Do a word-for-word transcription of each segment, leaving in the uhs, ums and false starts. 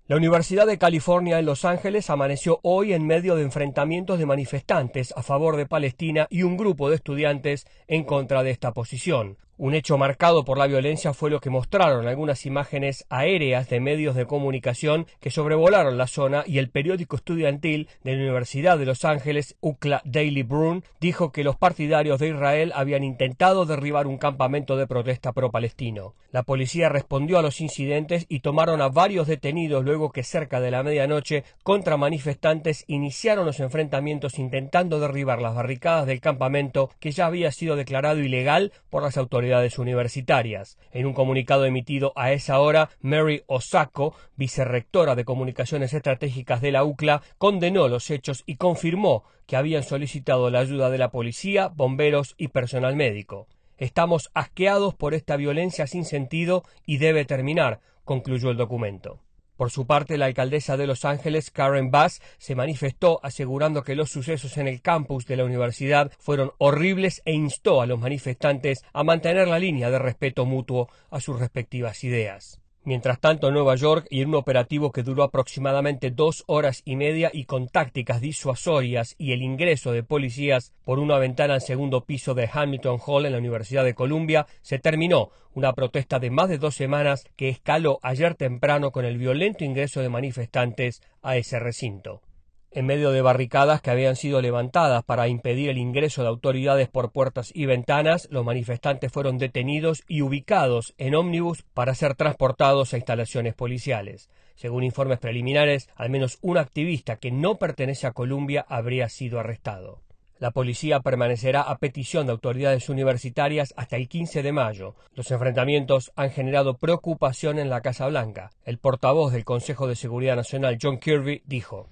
La Universidad de California en Los Ángeles amaneció hoy en medio de enfrentamientos de manifestantes a favor de Palestina y un grupo de estudiantes en contra de esta posición. Un hecho marcado por la violencia fue lo que mostraron algunas imágenes aéreas de medios de comunicación que sobrevolaron la zona, y el periódico estudiantil de la Universidad de Los Ángeles, U C L A Daily Bruin, dijo que los partidarios de Israel habían intentado derribar un campamento de protesta pro-palestino. La policía respondió a los incidentes y tomaron a varios detenidos luego que cerca de la medianoche contramanifestantes iniciaron los enfrentamientos intentando derribar las barricadas del campamento, que ya había sido declarado ilegal por las autoridades universitarias. En un comunicado emitido a esa hora, Mary Osako, vicerrectora de Comunicaciones Estratégicas de la U C L A, condenó los hechos y confirmó que habían solicitado la ayuda de la policía, bomberos y personal médico. Estamos asqueados por esta violencia sin sentido y debe terminar, concluyó el documento. Por su parte, la alcaldesa de Los Ángeles, Karen Bass, se manifestó asegurando que los sucesos en el campus de la universidad fueron horribles e instó a los manifestantes a mantener la línea de respeto mutuo a sus respectivas ideas. Mientras tanto, en Nueva York, y en un operativo que duró aproximadamente dos horas y media y con tácticas disuasorias y el ingreso de policías por una ventana al segundo piso de Hamilton Hall en la Universidad de Columbia, se terminó una protesta de más de dos semanas que escaló ayer temprano con el violento ingreso de manifestantes a ese recinto. En medio de barricadas que habían sido levantadas para impedir el ingreso de autoridades por puertas y ventanas, los manifestantes fueron detenidos y ubicados en ómnibus para ser transportados a instalaciones policiales. Según informes preliminares, al menos un activista que no pertenece a Columbia habría sido arrestado. La policía permanecerá a petición de autoridades universitarias hasta el quince de mayo. Los enfrentamientos han generado preocupación en la Casa Blanca. El portavoz del Consejo de Seguridad Nacional, John Kirby, dijo: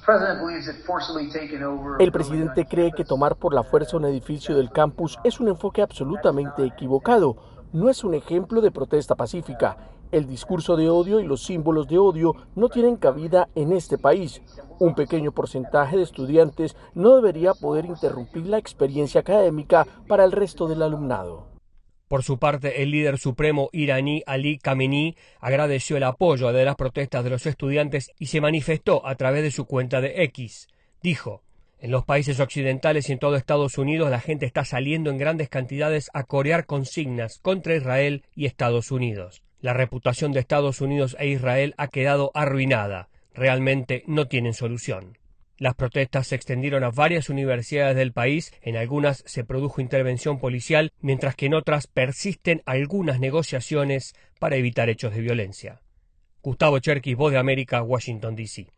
El presidente cree que tomar por la fuerza un edificio del campus es un enfoque absolutamente equivocado. No es un ejemplo de protesta pacífica. El discurso de odio y los símbolos de odio no tienen cabida en este país. Un pequeño porcentaje de estudiantes no debería poder interrumpir la experiencia académica para el resto del alumnado. Por su parte, el líder supremo iraní Ali Khamenei agradeció el apoyo de las protestas de los estudiantes y se manifestó a través de su cuenta de X. Dijo: en los países occidentales y en todo Estados Unidos la gente está saliendo en grandes cantidades a corear consignas contra Israel y Estados Unidos. La reputación de Estados Unidos e Israel ha quedado arruinada. Realmente no tienen solución. Las protestas se extendieron a varias universidades del país, en algunas se produjo intervención policial, mientras que en otras persisten algunas negociaciones para evitar hechos de violencia. Gustavo Cherkis, Voz de América, Washington, D C